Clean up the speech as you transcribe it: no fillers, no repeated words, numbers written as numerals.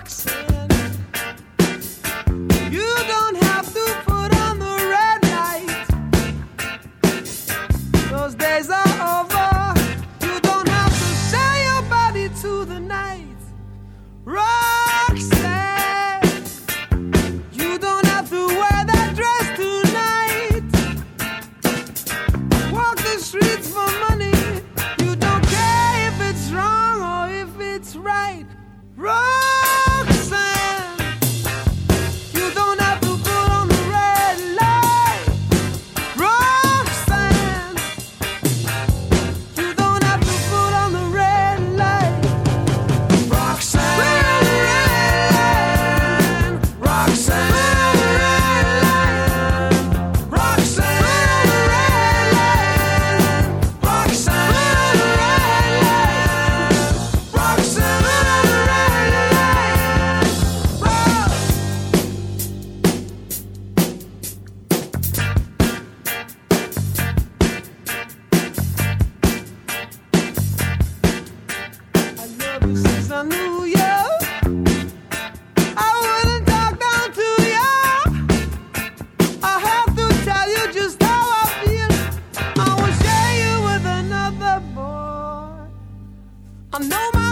Roxanne, you don't have to put on the red light. Those days are over. You don't have to sell your body to the night. Roxanne, you don't have to wear that dress tonight. Walk the streets for money. You don't care if it's wrong or if it's right. Roxanne, you don't have to put on the red light. Roxanne, you don't have to put on the red light. Roxanne, Roxanne, Roxanne, I love you since I knew you. I wouldn't talk down to you. I have to tell you just how I feel. I won't share you with another boy. I know my